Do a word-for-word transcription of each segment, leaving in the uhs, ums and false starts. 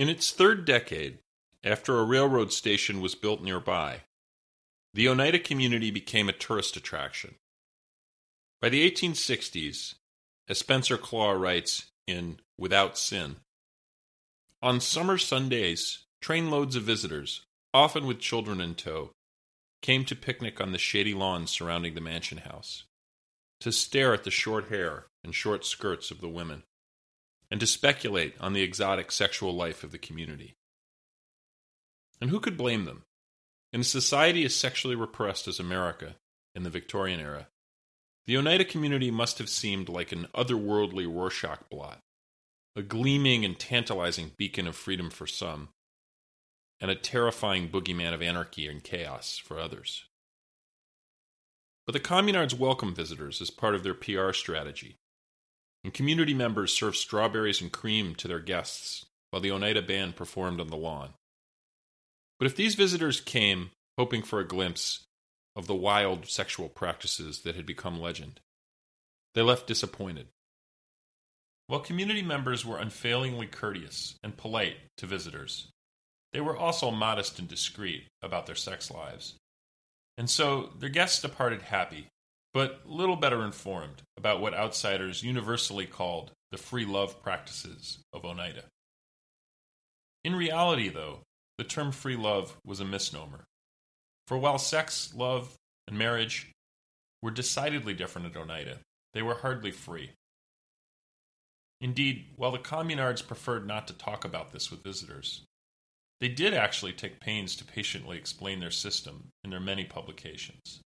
In its third decade, after a railroad station was built nearby, the Oneida community became a tourist attraction. By the eighteen sixties, as Spencer Claw writes in Without Sin, on summer Sundays, trainloads of visitors, often with children in tow, came to picnic on the shady lawns surrounding the mansion house, to stare at the short hair and short skirts of the women, and to speculate on the exotic sexual life of the community. And who could blame them? In a society as sexually repressed as America in the Victorian era, the Oneida community must have seemed like an otherworldly Rorschach blot, a gleaming and tantalizing beacon of freedom for some, and a terrifying boogeyman of anarchy and chaos for others. But the communards welcome visitors as part of their P R strategy, and community members served strawberries and cream to their guests while the Oneida band performed on the lawn. But if these visitors came hoping for a glimpse of the wild sexual practices that had become legend, they left disappointed. While community members were unfailingly courteous and polite to visitors, they were also modest and discreet about their sex lives. And so their guests departed happy, but little better informed about what outsiders universally called the free love practices of Oneida. In reality, though, the term free love was a misnomer. For while sex, love, and marriage were decidedly different at Oneida, they were hardly free. Indeed, while the communards preferred not to talk about this with visitors, they did actually take pains to patiently explain their system in their many publications.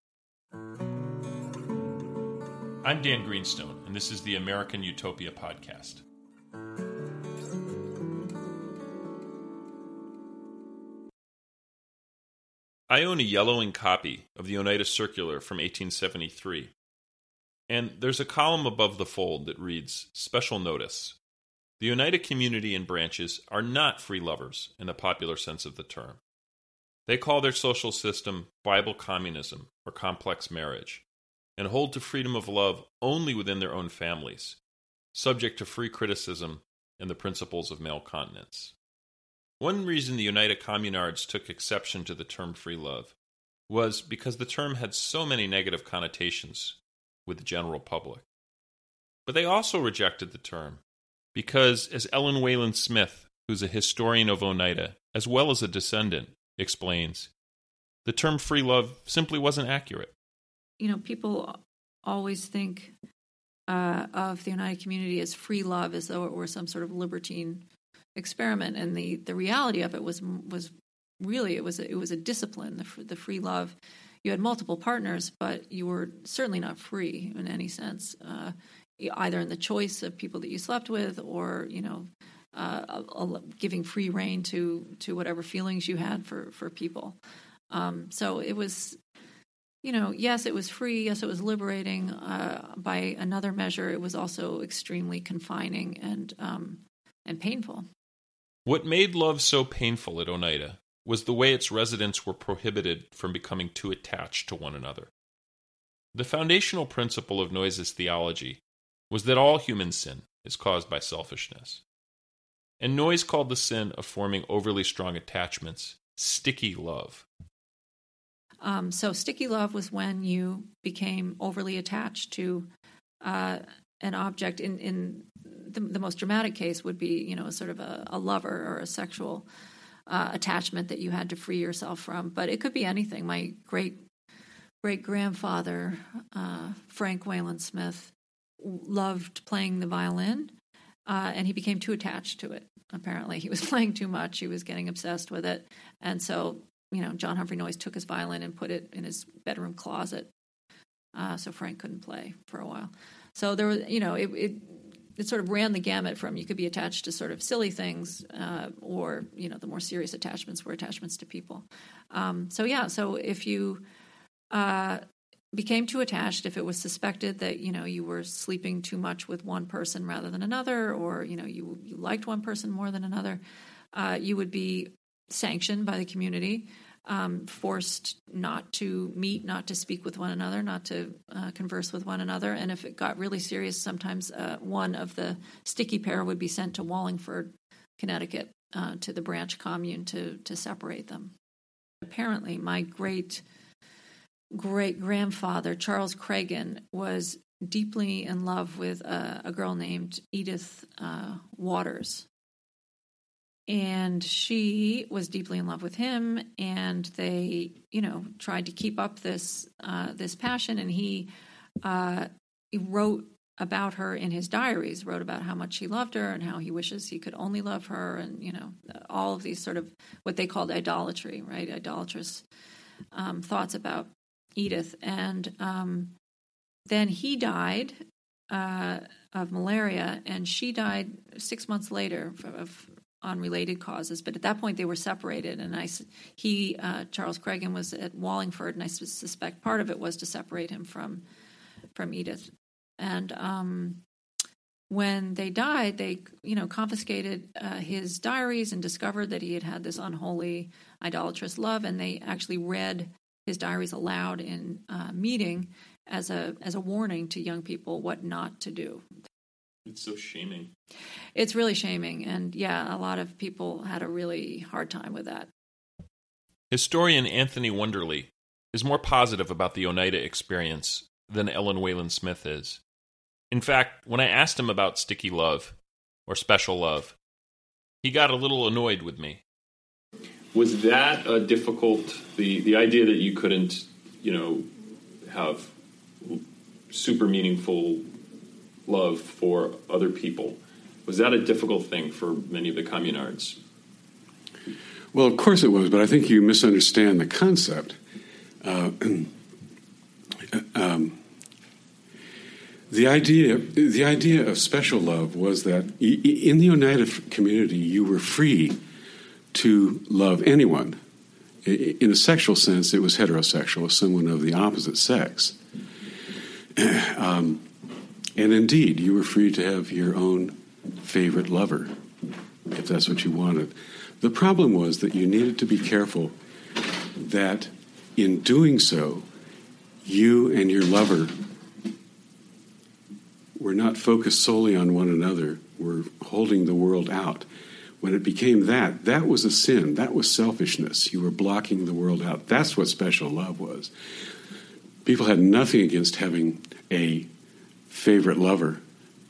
I'm Dan Greenstone, and this is the American Utopia Podcast. I own a yellowing copy of the Oneida Circular from eighteen seventy-three, and there's a column above the fold that reads, Special Notice. The Oneida community and branches are not free lovers in the popular sense of the term. They call their social system Bible communism or complex marriage, and hold to freedom of love only within their own families, subject to free criticism and the principles of male continence. One reason the Oneida communards took exception to the term free love was because the term had so many negative connotations with the general public. But they also rejected the term because, as Ellen Wayland Smith, who's a historian of Oneida, as well as a descendant, explains, the term free love simply wasn't accurate. You know, people always think uh, of the Oneida community as free love, as though it were some sort of libertine experiment, and the, the reality of it was was really it was a, it was a discipline. The, the free love, you had multiple partners, but you were certainly not free in any sense, uh, either in the choice of people that you slept with, or you know, uh, a, a, giving free rein to to whatever feelings you had for for people. Um, so it was. You know, yes, it was free. Yes, it was liberating. Uh, by another measure, it was also extremely confining and um, and painful. What made love so painful at Oneida was the way its residents were prohibited from becoming too attached to one another. The foundational principle of Noyes' theology was that all human sin is caused by selfishness. And Noyes called the sin of forming overly strong attachments sticky love. Um, so sticky love was when you became overly attached to uh, an object. In, in the, the most dramatic case would be, you know, sort of a, a lover or a sexual uh, attachment that you had to free yourself from. But it could be anything. My great great grandfather, uh, Frank Wayland Smith, loved playing the violin, uh, and he became too attached to it. Apparently, he was playing too much. He was getting obsessed with it, and so. You know, John Humphrey Noyes took his violin and put it in his bedroom closet, uh, so Frank couldn't play for a while. So there was, you know, it, it it sort of ran the gamut from you could be attached to sort of silly things, uh, or you know, the more serious attachments were attachments to people. Um, so yeah, so if you uh, became too attached, if it was suspected that you know you were sleeping too much with one person rather than another, or you know you you liked one person more than another, uh, you would be sanctioned by the community, um, forced not to meet, not to speak with one another, not to uh, converse with one another. And if it got really serious, sometimes uh, one of the sticky pair would be sent to Wallingford Connecticut, uh, to the branch commune to to separate them. Apparently, my great great grandfather Charles Craigan was deeply in love with a, a girl named Edith uh, Waters. And she was deeply in love with him, and they, you know, tried to keep up this uh, this passion. And he, uh, he wrote about her in his diaries, wrote about how much he loved her and how he wishes he could only love her, and you know, all of these sort of what they called idolatry, right? Idolatrous um, thoughts about Edith. And um, then he died uh, of malaria, and she died six months later of. of unrelated causes, but at that point they were separated, and I, he, uh, Charles Craigan, was at Wallingford, and I suspect part of it was to separate him from from Edith. And um, when they died, they, you know, confiscated uh, his diaries and discovered that he had had this unholy, idolatrous love, and they actually read his diaries aloud in uh, meeting as a as a warning to young people what not to do. It's so shaming. It's really shaming. And yeah, a lot of people had a really hard time with that. Historian Anthony Wunderlich is more positive about the Oneida experience than Ellen Whalen Smith is. In fact, when I asked him about sticky love, or special love, he got a little annoyed with me. Was that a difficult, the, the idea that you couldn't, you know, have super meaningful love for other people, was that a difficult thing for many of the communards? Well, of course it was, but I think you misunderstand the concept. Uh, um, the idea, the idea of special love was that in the Oneida community, you were free to love anyone. In a sexual sense, it was heterosexual, someone of the opposite sex. Um, And indeed, you were free to have your own favorite lover, if that's what you wanted. The problem was that you needed to be careful that in doing so, you and your lover were not focused solely on one another, were holding the world out. When it became that, that was a sin. That was selfishness. You were blocking the world out. That's what special love was. People had nothing against having a favorite lover.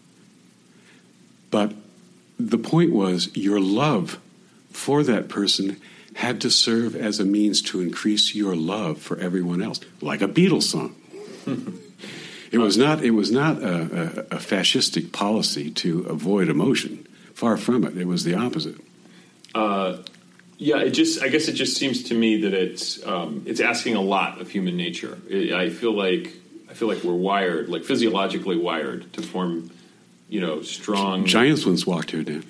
But the point was your love for that person had to serve as a means to increase your love for everyone else, like a Beatles song. It was not it was not a, a, a fascistic policy to avoid emotion. Far from it. It was the opposite. Uh, yeah, it just I guess it just seems to me that it's um, it's asking a lot of human nature. It, I feel like I feel like we're wired, like physiologically wired, to form, you know, strong. Giants once walked here, Dan.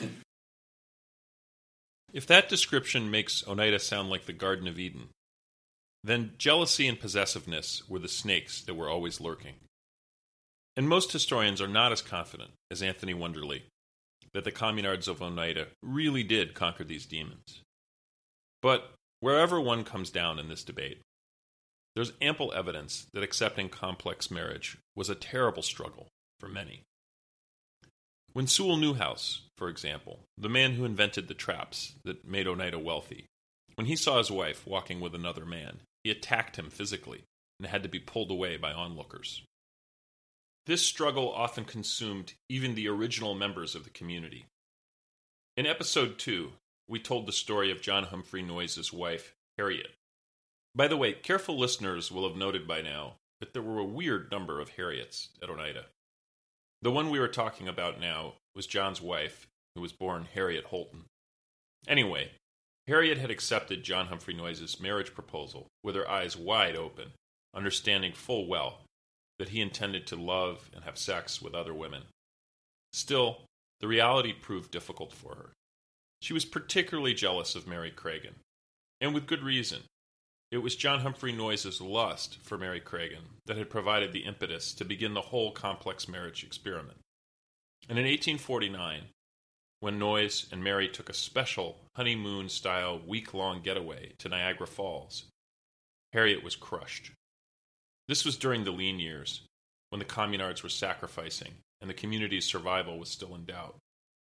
If that description makes Oneida sound like the Garden of Eden, then jealousy and possessiveness were the snakes that were always lurking. And most historians are not as confident as Anthony Wunderlich that the communards of Oneida really did conquer these demons. But wherever one comes down in this debate, there's ample evidence that accepting complex marriage was a terrible struggle for many. When Sewell Newhouse, for example, the man who invented the traps that made Oneida wealthy, when he saw his wife walking with another man, he attacked him physically and had to be pulled away by onlookers. This struggle often consumed even the original members of the community. In episode two, we told the story of John Humphrey Noyes' wife, Harriet. By the way, careful listeners will have noted by now that there were a weird number of Harriets at Oneida. The one we were talking about now was John's wife, who was born Harriet Holton. Anyway, Harriet had accepted John Humphrey Noyes' marriage proposal with her eyes wide open, understanding full well that he intended to love and have sex with other women. Still, the reality proved difficult for her. She was particularly jealous of Mary Craigan, and with good reason. It was John Humphrey Noyes' lust for Mary Craigan that had provided the impetus to begin the whole complex marriage experiment. And in eighteen forty-nine, when Noyes and Mary took a special honeymoon-style week-long getaway to Niagara Falls, Harriet was crushed. This was during the lean years, when the communards were sacrificing and the community's survival was still in doubt.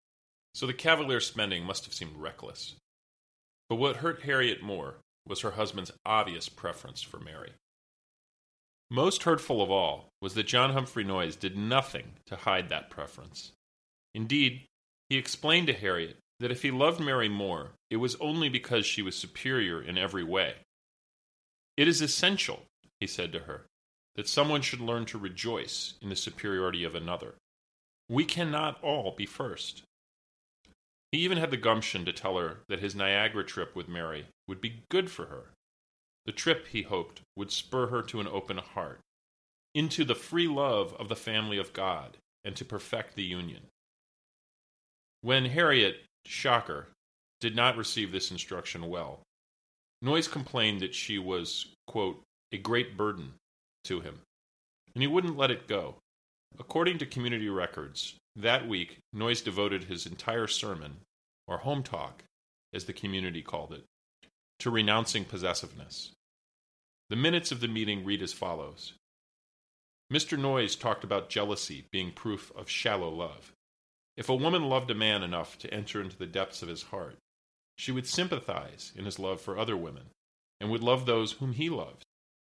so the cavalier spending must have seemed reckless. But what hurt Harriet more was her husband's obvious preference for Mary. Most hurtful of all was that John Humphrey Noyes did nothing to hide that preference. Indeed, he explained to Harriet that if he loved Mary more, it was only because she was superior in every way. "It is essential," he said to her, "that someone should learn to rejoice in the superiority of another. We cannot all be first." He even had the gumption to tell her that his Niagara trip with Mary would be good for her. The trip, he hoped, would spur her to an open heart, into the free love of the family of God, and to perfect the union. When Harriet, shocker, did not receive this instruction well, Noyes complained that she was, quote, a great burden to him, and he wouldn't let it go. According to community records, that week, Noyes devoted his entire sermon, or home talk, as the community called it, to renouncing possessiveness. The minutes of the meeting read as follows. Mister Noyes talked about jealousy being proof of shallow love. If a woman loved a man enough to enter into the depths of his heart, she would sympathize in his love for other women, and would love those whom he loved.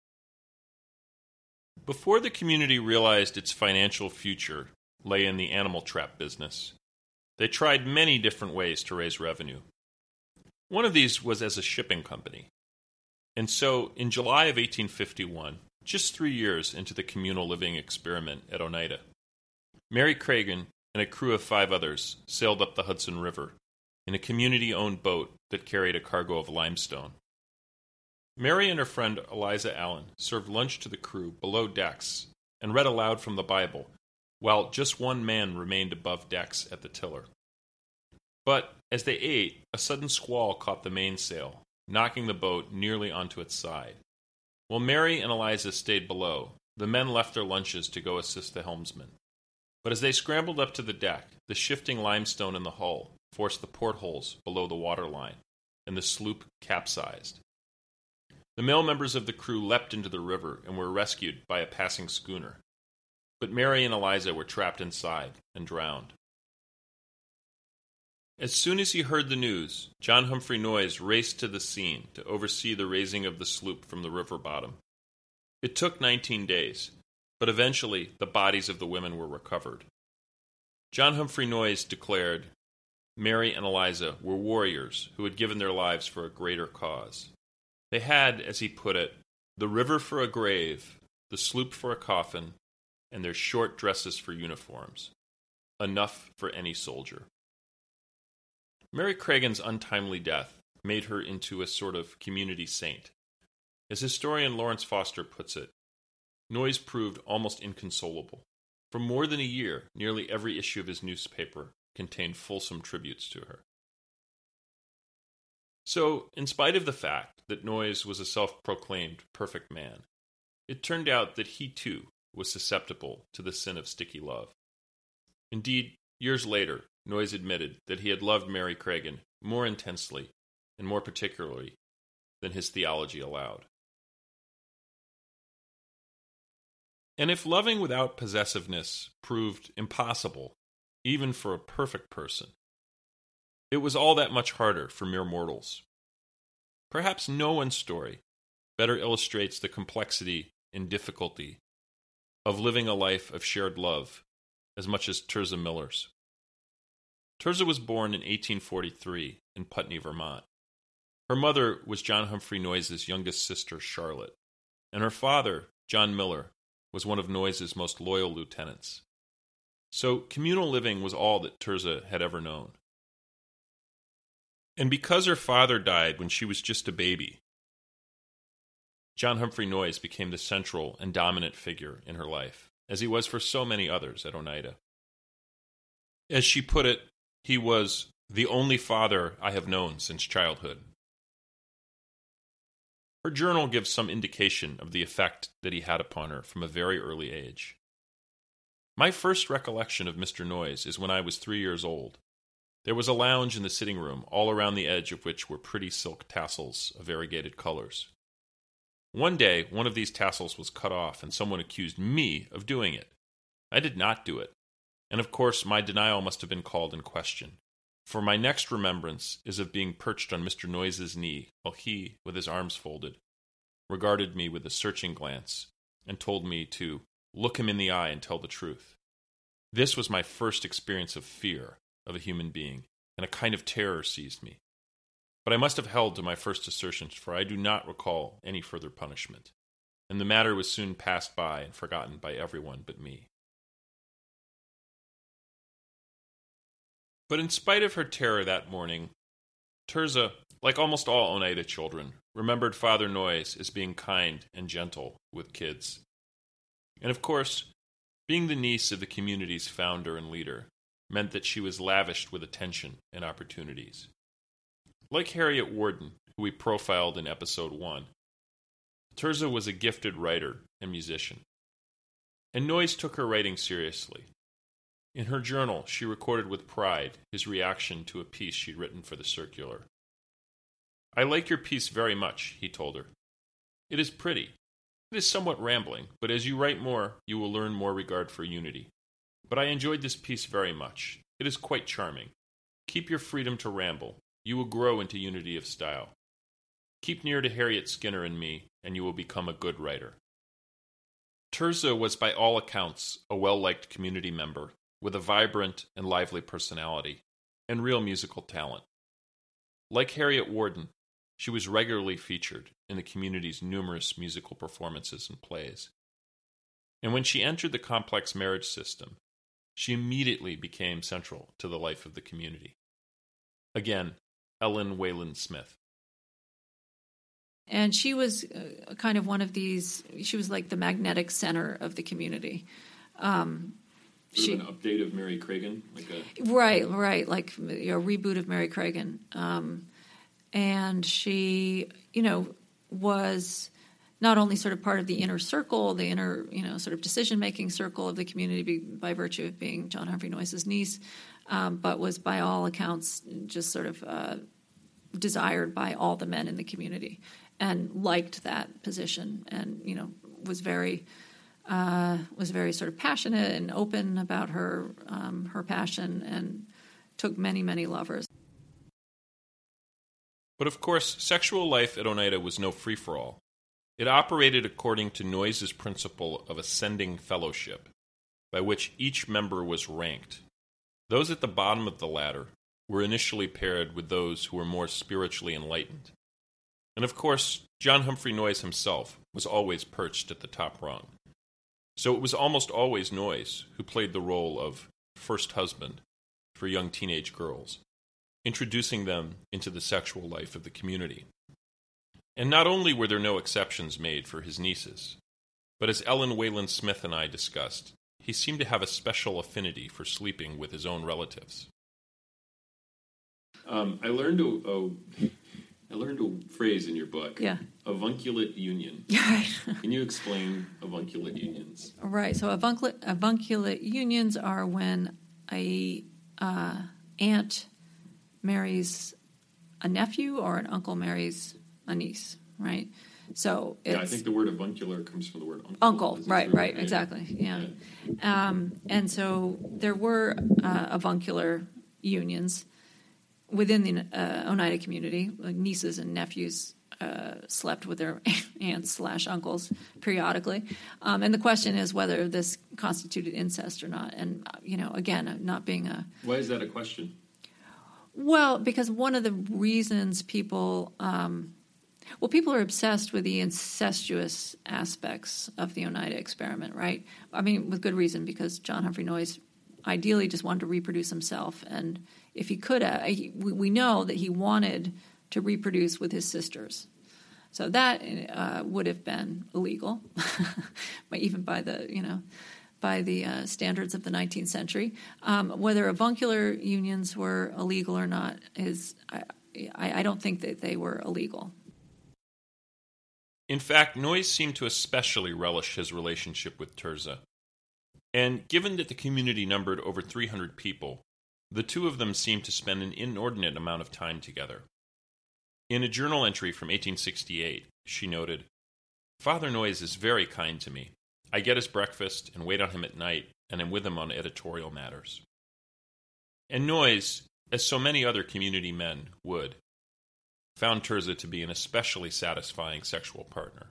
Before the community realized its financial future lay in the animal trap business, they tried many different ways to raise revenue. One of these was as a shipping company. And so, in July of eighteen fifty-one, just three years into the communal living experiment at Oneida, Mary Cragen and a crew of five others sailed up the Hudson River in a community-owned boat that carried a cargo of limestone. Mary and her friend Eliza Allen served lunch to the crew below decks and read aloud from the Bible, while just one man remained above decks at the tiller. But as they ate, a sudden squall caught the mainsail, knocking the boat nearly onto its side. While Mary and Eliza stayed below, the men left their lunches to go assist the helmsman. But as they scrambled up to the deck, the shifting limestone in the hull forced the portholes below the waterline, and the sloop capsized. The male members of the crew leapt into the river and were rescued by a passing schooner. But Mary and Eliza were trapped inside and drowned. As soon as he heard the news, John Humphrey Noyes raced to the scene to oversee the raising of the sloop from the river bottom. It took nineteen days, but eventually the bodies of the women were recovered. John Humphrey Noyes declared Mary and Eliza were warriors who had given their lives for a greater cause. They had, as he put it, the river for a grave, the sloop for a coffin, and their short dresses for uniforms. Enough for any soldier. Mary Cragen's untimely death made her into a sort of community saint. As historian Lawrence Foster puts it, Noyes proved almost inconsolable. For more than a year, nearly every issue of his newspaper contained fulsome tributes to her. So, in spite of the fact that Noyes was a self-proclaimed perfect man, it turned out that he too was susceptible to the sin of sticky love. Indeed, years later, Noyes admitted that he had loved Mary Cragen more intensely and more particularly than his theology allowed. And if loving without possessiveness proved impossible, even for a perfect person, it was all that much harder for mere mortals. Perhaps no one's story better illustrates the complexity and difficulty of living a life of shared love as much as Tirzah Miller's. Tirzah was born in eighteen forty-three in Putney, Vermont. Her mother was John Humphrey Noyes' youngest sister, Charlotte, and her father, John Miller, was one of Noyes' most loyal lieutenants. So communal living was all that Tirzah had ever known. And because her father died when she was just a baby, John Humphrey Noyes became the central and dominant figure in her life, as he was for so many others at Oneida. As she put it, he was the only father I have known since childhood. Her journal gives some indication of the effect that he had upon her from a very early age. My first recollection of Mister Noyes is when I was three years old. There was a lounge in the sitting room, all around the edge of which were pretty silk tassels of variegated colors. One day, one of these tassels was cut off, and someone accused me of doing it. I did not do it, and of course my denial must have been called in question. For my next remembrance is of being perched on Mister Noyes's knee, while he, with his arms folded, regarded me with a searching glance, and told me to look him in the eye and tell the truth. This was my first experience of fear of a human being, and a kind of terror seized me. But I must have held to my first assertions, for I do not recall any further punishment, and the matter was soon passed by and forgotten by everyone but me. But in spite of her terror that morning, Tirzah, like almost all Oneida children, remembered Father Noyes as being kind and gentle with kids. And of course, being the niece of the community's founder and leader meant that she was lavished with attention and opportunities. Like Harriet Warden, who we profiled in episode one, Tirzah was a gifted writer and musician. And Noyes took her writing seriously. In her journal, she recorded with pride his reaction to a piece she'd written for the Circular. "I like your piece very much," he told her. "It is pretty. It is somewhat rambling, but as you write more, you will learn more regard for unity. But I enjoyed this piece very much. It is quite charming. Keep your freedom to ramble. You will grow into unity of style. Keep near to Harriet Skinner and me, and you will become a good writer." Tirzah was by all accounts a well-liked community member, with a vibrant and lively personality, and real musical talent. Like Harriet Warden, she was regularly featured in the community's numerous musical performances and plays. And when she entered the complex marriage system, she immediately became central to the life of the community. Again, Ellen Wayland Smith. And she was uh, kind of one of these, she was like the magnetic center of the community. Um, Sort she, of an update of Mary Cragen? Like a... Right, right, like you know, a reboot of Mary Cragen. Um, and she, you know, was not only sort of part of the inner circle, the inner, you know, sort of decision-making circle of the community by virtue of being John Humphrey Noyes's niece, um, but was by all accounts just sort of uh, desired by all the men in the community and liked that position and, you know, was very... Uh, was very sort of passionate and open about her um, her passion and took many, many lovers. But of course, sexual life at Oneida was no free-for-all. It operated according to Noyes's principle of ascending fellowship, by which each member was ranked. Those at the bottom of the ladder were initially paired with those who were more spiritually enlightened. And of course, John Humphrey Noyes himself was always perched at the top rung. So it was almost always Noyes who played the role of first husband for young teenage girls, introducing them into the sexual life of the community. And not only were there no exceptions made for his nieces, but as Ellen Wayland Smith and I discussed, he seemed to have a special affinity for sleeping with his own relatives. Um, I learned a, a I learned a phrase in your book. Yeah. Avunculate union. Right. Can you explain avunculate unions? Right. So avunculate, avunculate unions are when a uh, aunt marries a nephew or an uncle marries a niece, right? So it's... Yeah, I think the word avuncular comes from the word uncle. Uncle, right, right, yeah. exactly, yeah. yeah. Um, and so there were uh, avuncular unions within the uh, Oneida community. Like nieces and nephews uh, slept with their aunts slash uncles periodically. Um, and the question is whether this constituted incest or not. And, you know, again, not being a... Why is that a question? Well, because one of the reasons people... Um, well, people are obsessed with the incestuous aspects of the Oneida experiment, right? I mean, with good reason, because John Humphrey Noyes ideally just wanted to reproduce himself. And if he could have, he, we know that he wanted to reproduce with his sisters. So that uh, would have been illegal, even by the, you know, by the uh, standards of the nineteenth century. Um, whether avuncular unions were illegal or not is, I, I don't think that they were illegal. In fact, Noyes seemed to especially relish his relationship with Tirzah. And given that the community numbered over three hundred people, the two of them seemed to spend an inordinate amount of time together. In a journal entry from eighteen sixty-eight, she noted, "Father Noyes is very kind to me. I get his breakfast and wait on him at night, and am with him on editorial matters." And Noyes, as so many other community men would, found Tirzah to be an especially satisfying sexual partner.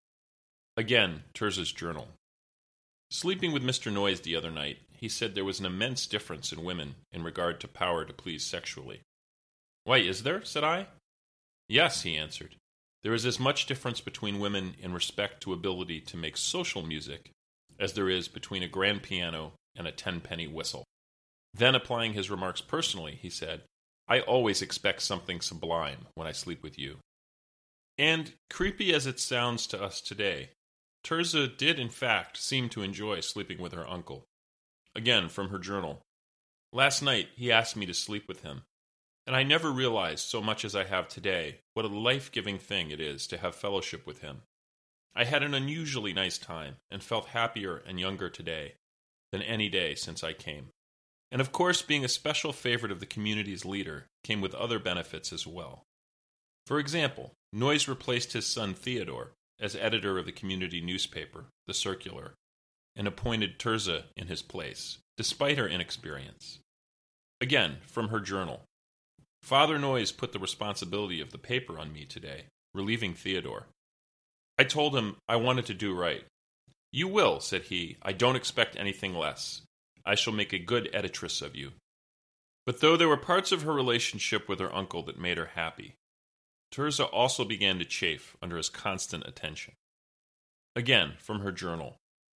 Again, Tirzah's journal. Sleeping with Mister Noyes the other night, he said there was an immense difference in women in regard to power to please sexually. Why, is there? Said I. Yes, he answered. There is as much difference between women in respect to ability to make social music as there is between a grand piano and a ten-penny whistle. Then, applying his remarks personally, he said, I always expect something sublime when I sleep with you. And, creepy as it sounds to us today, Tirzah did in fact seem to enjoy sleeping with her uncle. Again, from her journal. Last night he asked me to sleep with him, and I never realized so much as I have today what a life-giving thing it is to have fellowship with him. I had an unusually nice time and felt happier and younger today than any day since I came. And of course, being a special favorite of the community's leader came with other benefits as well. For example, Noyes replaced his son Theodore as editor of the community newspaper, The Circular, and appointed Tirzah in his place, despite her inexperience. Again, from her journal. Father Noyes put the responsibility of the paper on me today, relieving Theodore. I told him I wanted to do right. You will, said he. I don't expect anything less. I shall make a good editress of you. But though there were parts of her relationship with her uncle that made her happy, Tirzah also began to chafe under his constant attention. Again, from her journal.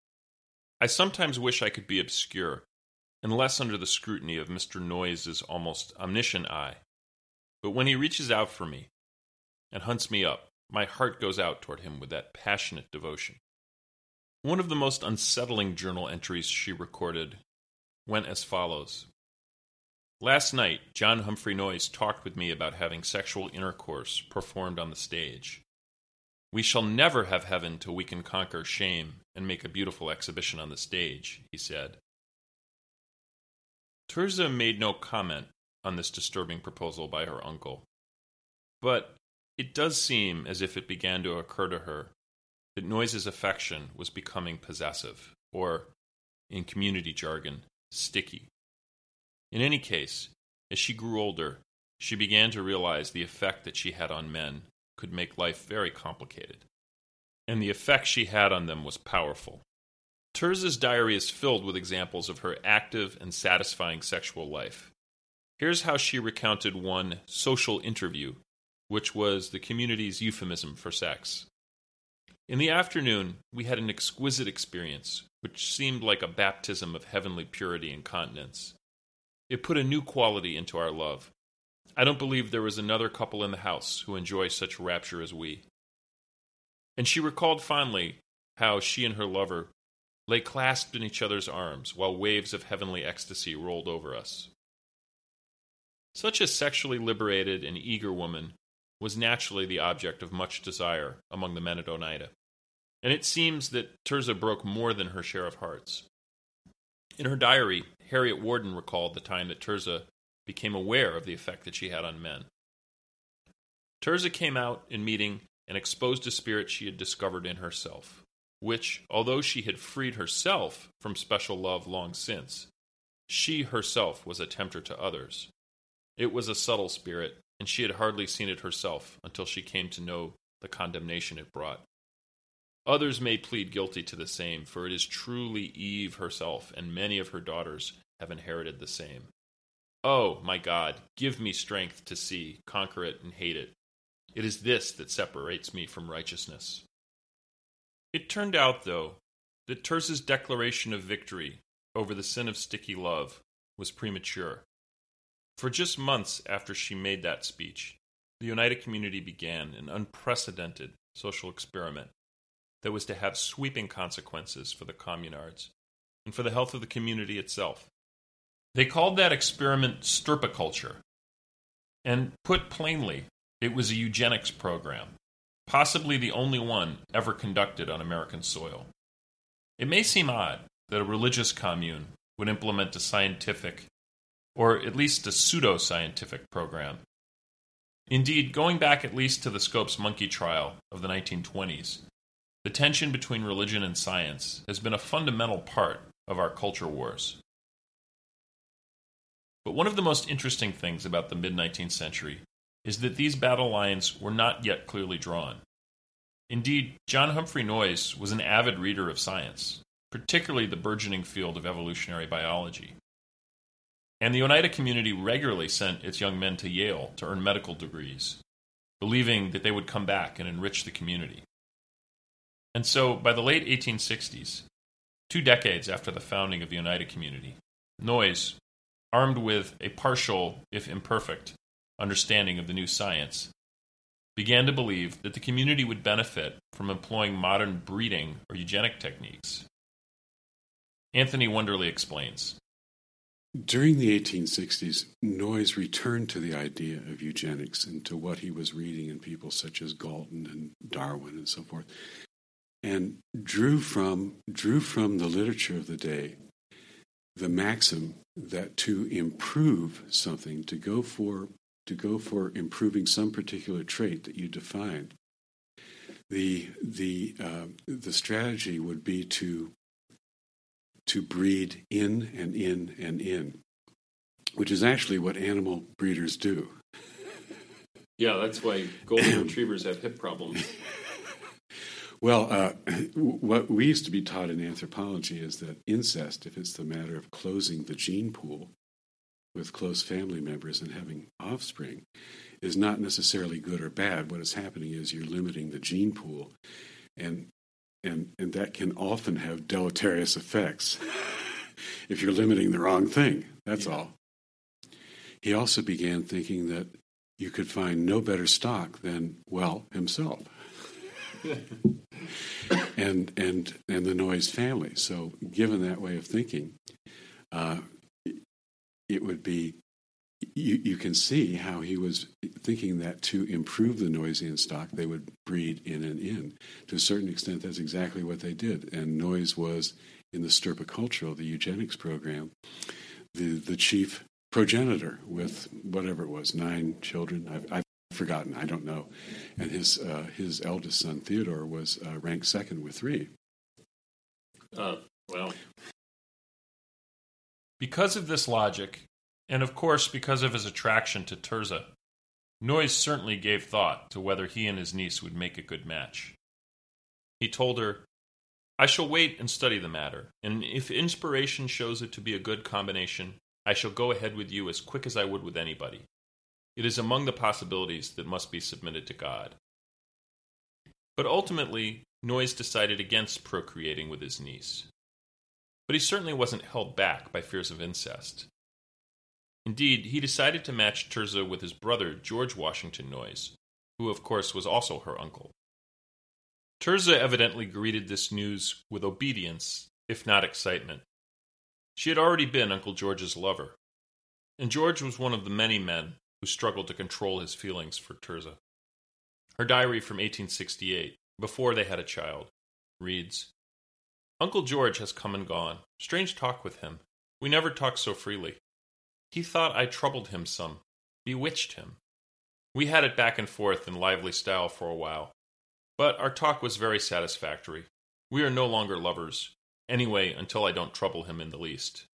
I sometimes wish I could be obscure, and less under the scrutiny of Mister Noyes' almost omniscient eye. But when he reaches out for me and hunts me up, my heart goes out toward him with that passionate devotion. One of the most unsettling journal entries she recorded went as follows. Last night, John Humphrey Noyes talked with me about having sexual intercourse performed on the stage. We shall never have heaven till we can conquer shame and make a beautiful exhibition on the stage, he said. Tirzah made no comment on this disturbing proposal by her uncle, but it does seem as if it began to occur to her that Noyes' affection was becoming possessive, or, in community jargon, sticky. In any case, as she grew older, she began to realize the effect that she had on men could make life very complicated, and the effect she had on them was powerful. Tirzah's diary is filled with examples of her active and satisfying sexual life. Here's how she recounted one social interview, which was the community's euphemism for sex. In the afternoon, we had an exquisite experience, which seemed like a baptism of heavenly purity and continence. It put a new quality into our love. I don't believe there was another couple in the house who enjoy such rapture as we. And she recalled fondly how she and her lover lay clasped in each other's arms while waves of heavenly ecstasy rolled over us. Such a sexually liberated and eager woman was naturally the object of much desire among the men at Oneida, and it seems that Tirzah broke more than her share of hearts. In her diary, Harriet Warden recalled the time that Tirzah became aware of the effect that she had on men. Tirzah came out in meeting and exposed a spirit she had discovered in herself, which, although she had freed herself from special love long since, she herself was a tempter to others. It was a subtle spirit, and she had hardly seen it herself until she came to know the condemnation it brought. Others may plead guilty to the same, for it is truly Eve herself, and many of her daughters have inherited the same. Oh, my God, give me strength to see, conquer it, and hate it. It is this that separates me from righteousness. It turned out, though, that Tirzah's declaration of victory over the sin of sticky love was premature. For just months after she made that speech, the Oneida community began an unprecedented social experiment that was to have sweeping consequences for the communards and for the health of the community itself. They called that experiment stirpiculture, and put plainly, it was a eugenics program, possibly the only one ever conducted on American soil. It may seem odd that a religious commune would implement a scientific, or at least a pseudo-scientific program. Indeed, going back at least to the Scopes monkey trial of the nineteen twenties, the tension between religion and science has been a fundamental part of our culture wars. But one of the most interesting things about the mid-nineteenth century is that these battle lines were not yet clearly drawn. Indeed, John Humphrey Noyes was an avid reader of science, particularly the burgeoning field of evolutionary biology. And the Oneida community regularly sent its young men to Yale to earn medical degrees, believing that they would come back and enrich the community. And so, by the late eighteen sixties, two decades after the founding of the Oneida community, Noyes, armed with a partial, if imperfect, understanding of the new science, began to believe that the community would benefit from employing modern breeding or eugenic techniques. Anthony Wonderly explains. During the eighteen sixties, Noyes returned to the idea of eugenics and to what he was reading in people such as Galton and Darwin and so forth, and drew from drew from the literature of the day the maxim that to improve something, to go for to go for improving some particular trait that you defined, the the uh, the strategy would be to to breed in and in and in, which is actually what animal breeders do. Yeah, that's why golden retrievers have hip problems. Well, uh, what we used to be taught in anthropology is that incest, if it's the matter of closing the gene pool with close family members and having offspring, is not necessarily good or bad. What is happening is you're limiting the gene pool, and and and that can often have deleterious effects if you're limiting the wrong thing. That's yeah. all. He also began thinking that you could find no better stock than, well, himself. and and and the Noyes family. So given that way of thinking, uh, it would be, you, you can see how he was thinking that to improve the Noyesian stock, they would breed in and in. To a certain extent, that's exactly what they did. And Noyes was, in the Stirpicultural, the eugenics program, the, the chief progenitor with whatever it was, nine children. I've, I've forgotten, I don't know. And his uh, his eldest son, Theodore, was uh, ranked second with three. Uh, well... Because of this logic, and of course because of his attraction to Tirzah, Noyes certainly gave thought to whether he and his niece would make a good match. He told her, "I shall wait and study the matter, and if inspiration shows it to be a good combination, I shall go ahead with you as quick as I would with anybody. It is among the possibilities that must be submitted to God." But ultimately, Noyes decided against procreating with his niece. But he certainly wasn't held back by fears of incest. Indeed, he decided to match Tirzah with his brother, George Washington Noyes, who of course was also her uncle. Tirzah evidently greeted this news with obedience, if not excitement. She had already been Uncle George's lover, and George was one of the many men who struggled to control his feelings for Tirzah. Her diary from eighteen sixty-eight, before they had a child, reads, "Uncle George has come and gone. Strange talk with him. We never talk so freely. He thought I troubled him some, bewitched him. We had it back and forth in lively style for a while, but our talk was very satisfactory. We are no longer lovers, anyway until I don't trouble him in the least."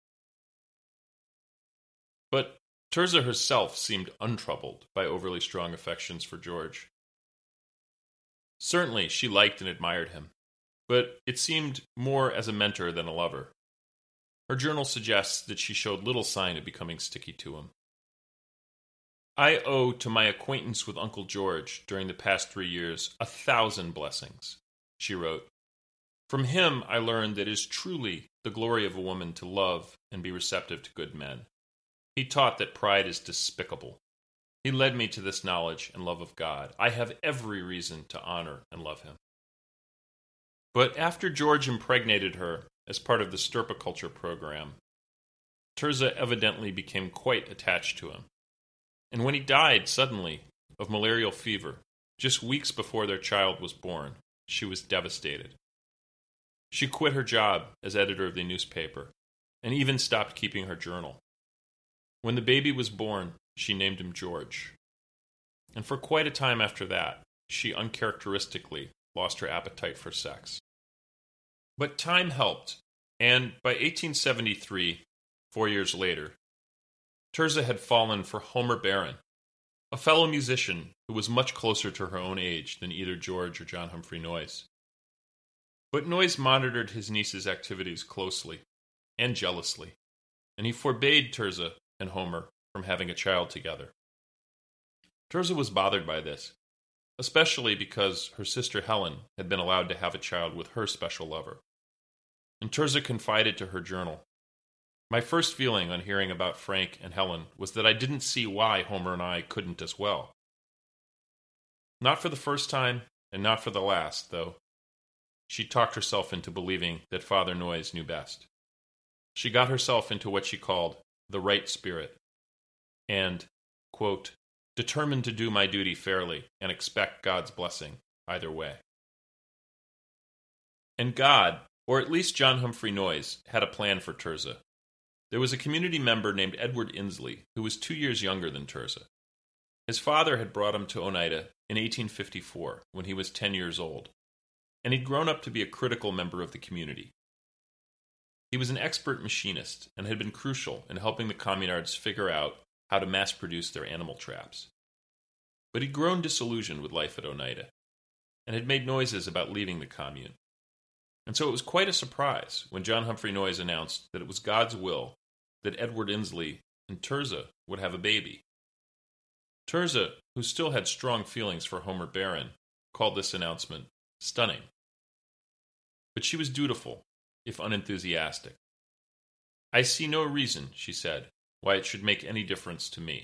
But Tirzah herself seemed untroubled by overly strong affections for George. Certainly she liked and admired him, but it seemed more as a mentor than a lover. Her journal suggests that she showed little sign of becoming sticky to him. "I owe to my acquaintance with Uncle George during the past three years a thousand blessings," she wrote. "From him I learned that it is truly the glory of a woman to love and be receptive to good men. He taught that pride is despicable. He led me to this knowledge and love of God. I have every reason to honor and love him." But after George impregnated her as part of the Stirpiculture program, Tirzah evidently became quite attached to him. And when he died suddenly of malarial fever, just weeks before their child was born, she was devastated. She quit her job as editor of the newspaper and even stopped keeping her journal. When the baby was born, she named him George. And for quite a time after that, she uncharacteristically lost her appetite for sex. But time helped, and by eighteen seventy-three, four years later, Tirzah had fallen for Homer Barron, a fellow musician who was much closer to her own age than either George or John Humphrey Noyes. But Noyes monitored his niece's activities closely and jealously, and he forbade Tirzah and Homer from having a child together. Tirzah was bothered by this, especially because her sister Helen had been allowed to have a child with her special lover. And Tirzah confided to her journal, "My first feeling on hearing about Frank and Helen was that I didn't see why Homer and I couldn't as well. Not for the first time, and not for the last, though. She talked herself into believing that Father Noyes knew best. She got herself into what she called the right spirit, and, quote, determined to do my duty fairly and expect God's blessing either way." And God, or at least John Humphrey Noyes, had a plan for Tirzah. There was a community member named Edward Inslee, who was two years younger than Tirzah. His father had brought him to Oneida in eighteen fifty-four, when he was ten years old, and he'd grown up to be a critical member of the community. He was an expert machinist and had been crucial in helping the communards figure out how to mass-produce their animal traps. But he'd grown disillusioned with life at Oneida, and had made noises about leaving the commune. And so it was quite a surprise when John Humphrey Noyes announced that it was God's will that Edward Inslee and Tirzah would have a baby. Tirzah, who still had strong feelings for Homer Barron, called this announcement stunning. But she was dutiful, if unenthusiastic. "I see no reason," she said, "why it should make any difference to me."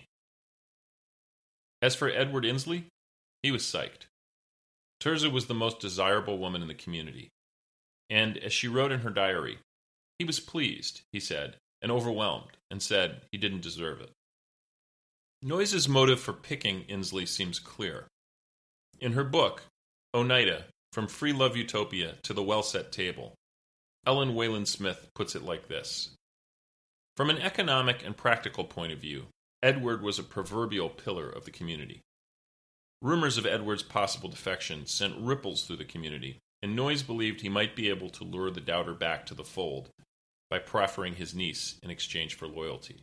As for Edward Inslee, he was psyched. Tirzah was the most desirable woman in the community, and, as she wrote in her diary, he was pleased, he said, and overwhelmed, and said he didn't deserve it. Noyes' motive for picking Inslee seems clear. In her book, Oneida, From Free Love Utopia to the Well-Set Table, Ellen Wayland Smith puts it like this: "From an economic and practical point of view, Edward was a proverbial pillar of the community. Rumors of Edward's possible defection sent ripples through the community, and Noyes believed he might be able to lure the doubter back to the fold by proffering his niece in exchange for loyalty.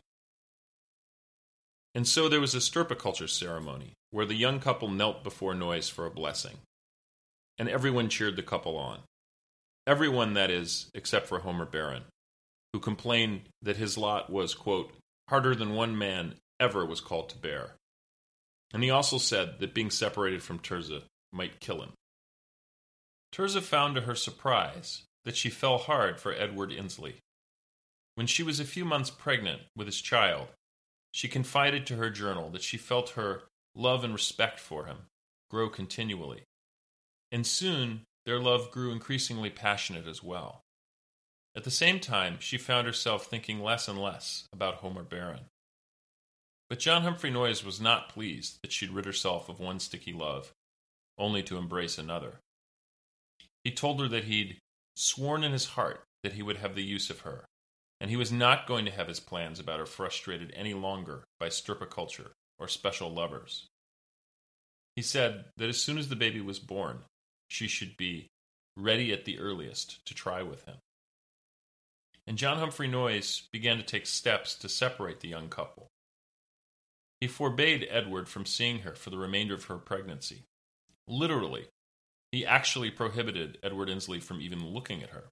And so there was a stirpiculture ceremony where the young couple knelt before Noyes for a blessing, and everyone cheered the couple on. Everyone, that is, except for Homer Barron, who complained that his lot was, quote, harder than one man ever was called to bear. And he also said that being separated from Tirzah might kill him. Tirzah found to her surprise that she fell hard for Edward Inslee. When she was a few months pregnant with his child, she confided to her journal that she felt her love and respect for him grow continually. And soon, their love grew increasingly passionate as well. At the same time, she found herself thinking less and less about Homer Barron. But John Humphrey Noyes was not pleased that she'd rid herself of one sticky love, only to embrace another. He told her that he'd sworn in his heart that he would have the use of her, and he was not going to have his plans about her frustrated any longer by stirpiculture or special lovers. He said that as soon as the baby was born, she should be ready at the earliest to try with him. And John Humphrey Noyes began to take steps to separate the young couple. He forbade Edward from seeing her for the remainder of her pregnancy. Literally, he actually prohibited Edward Inslee from even looking at her.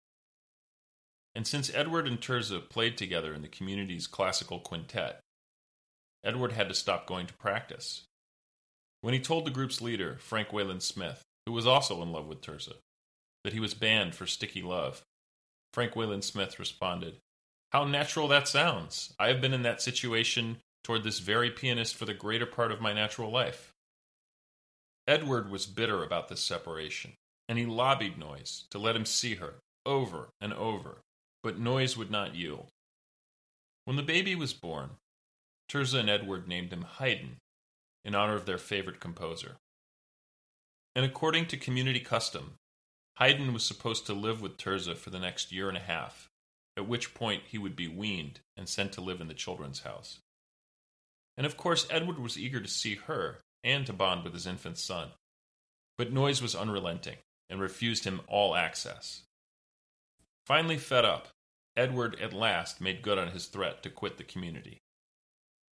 And since Edward and Tirzah played together in the community's classical quintet, Edward had to stop going to practice. When he told the group's leader, Frank Wayland Smith, who was also in love with Tirzah, that he was banned for sticky love, Frank Wayland Smith responded, "How natural that sounds. I have been in that situation toward this very pianist for the greater part of my natural life." Edward was bitter about this separation, and he lobbied Noyes to let him see her over and over, but Noyes would not yield. When the baby was born, Tirzah and Edward named him Haydn in honor of their favorite composer. And according to community custom, Haydn was supposed to live with Tirzah for the next year and a half, at which point he would be weaned and sent to live in the children's house. And of course, Edward was eager to see her and to bond with his infant son. But Noyes was unrelenting and refused him all access. Finally fed up, Edward at last made good on his threat to quit the community.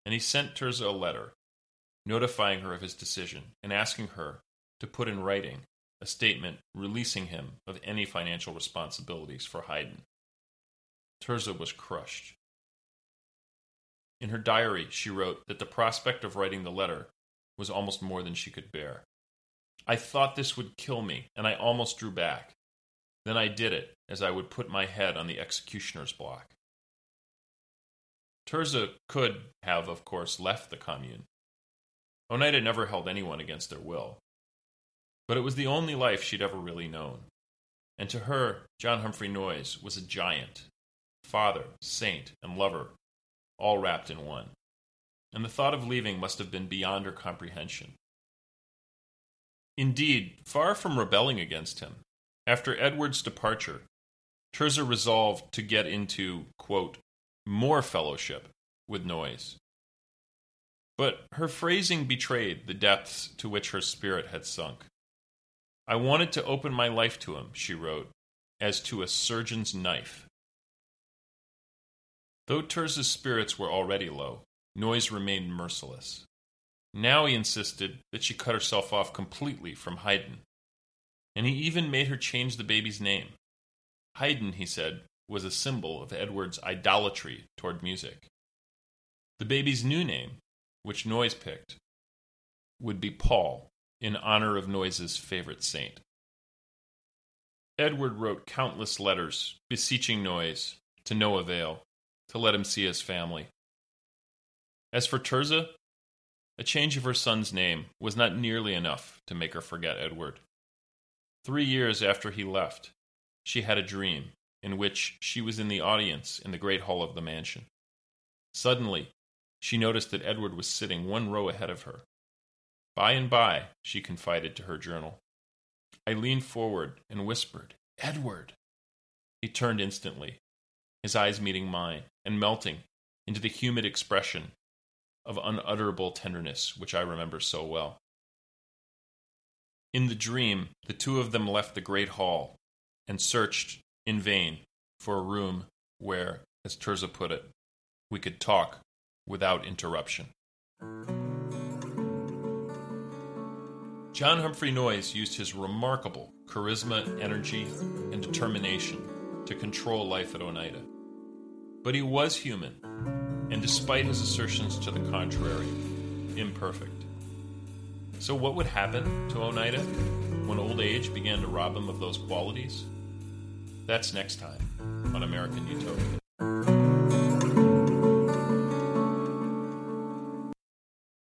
and he sent Tirzah a letter notifying her of his decision and asking her to put in writing a statement releasing him of any financial responsibilities for Haydn. Tirzah was crushed. In her diary, she wrote that the prospect of writing the letter was almost more than she could bear. I thought this would kill me, and I almost drew back. Then I did it, as I would put my head on the executioner's block. Tirzah could have, of course, left the commune. Oneida never held anyone against their will. But it was the only life she'd ever really known. And to her, John Humphrey Noyes was a giant, father, saint, and lover, all wrapped in one. And the thought of leaving must have been beyond her comprehension. Indeed, far from rebelling against him, after Edward's departure, Tirzah resolved to get into, quote, more fellowship with Noyes. But her phrasing betrayed the depths to which her spirit had sunk. I wanted to open my life to him, she wrote, as to a surgeon's knife. Though Tirzah's spirits were already low, Noyes remained merciless. Now he insisted that she cut herself off completely from Haydn, and he even made her change the baby's name. Haydn, he said, was a symbol of Edward's idolatry toward music. The baby's new name, which Noyes picked, would be Paul, in honor of Noyes' favorite saint. Edward wrote countless letters beseeching Noyes, to no avail, to let him see his family. As for Tirzah, a change of her son's name was not nearly enough to make her forget Edward. Three years after he left, she had a dream in which she was in the audience in the great hall of the mansion. Suddenly, she noticed that Edward was sitting one row ahead of her. By and by, she confided to her journal, I leaned forward and whispered, Edward! He turned instantly, his eyes meeting mine, and melting into the humid expression of unutterable tenderness which I remember so well. In the dream, the two of them left the great hall and searched in vain for a room where, as Tirzah put it, we could talk without interruption. John Humphrey Noyes used his remarkable charisma, energy, and determination to control life at Oneida. But he was human, and despite his assertions to the contrary, imperfect. So what would happen to Oneida when old age began to rob him of those qualities? That's next time on American Utopia.